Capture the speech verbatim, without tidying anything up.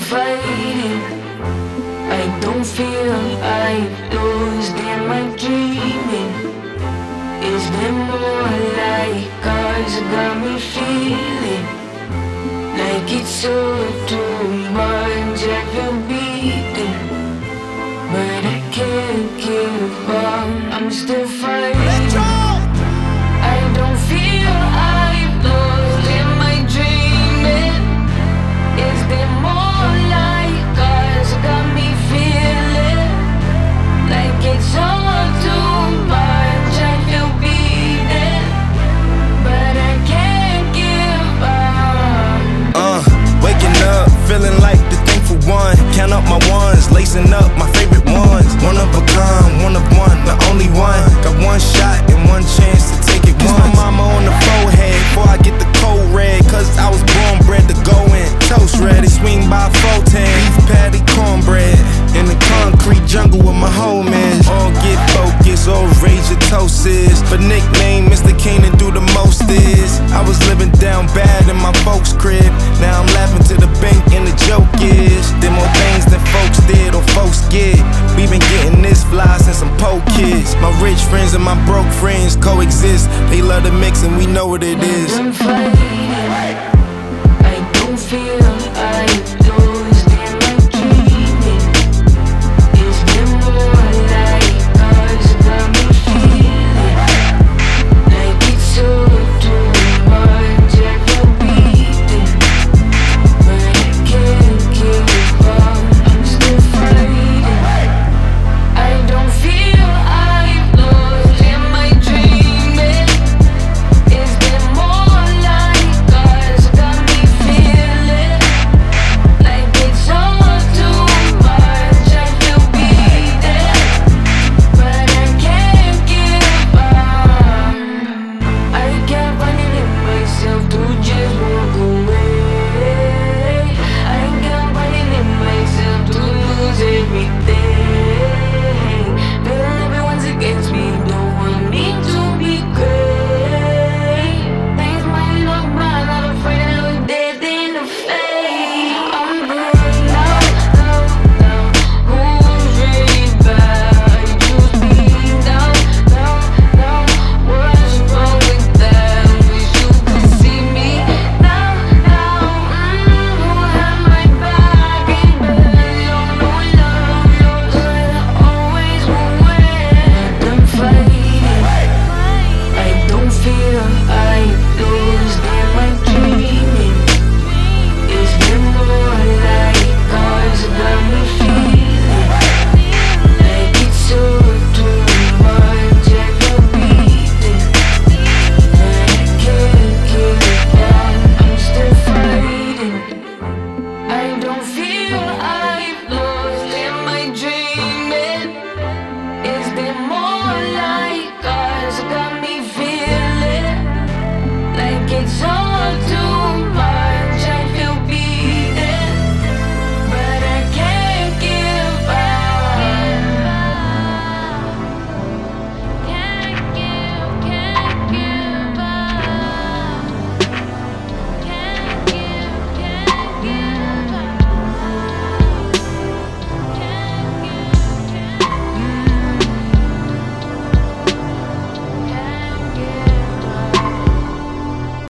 fighting. I don't feel I lost. Am I dreaming? Is there more like cause got me feeling like it's all too much. I feel beaten, but I can't give up. I'm still fighting. I don't feel I've lost. Am I dreaming? Is there more like cause got me feeling like it's all too much. I feel beaten, but I can't give up. Uh, waking up, feeling like the thankful one. Count up my ones, lacing up my favorite ones. One of a kind, one of one, the only one. Got one shot and one chance to take it once. My mama on the forehead before I get the cold red, cause I was born bred to go in. Toast ready, swing by four ten, beef patty, cornbread. In the concrete jungle with my homies. All get focused, all rage your toast is. But nickname Mister Canaan do the most is. I was living down bad in my folks' crib. Now I'm laughing to the bank and the joke is did more things than folks did or folks get. We been getting this fly since I'm po kids. My rich friends and my broke friends coexist. They love the mix and we know what it is. I'm fighting.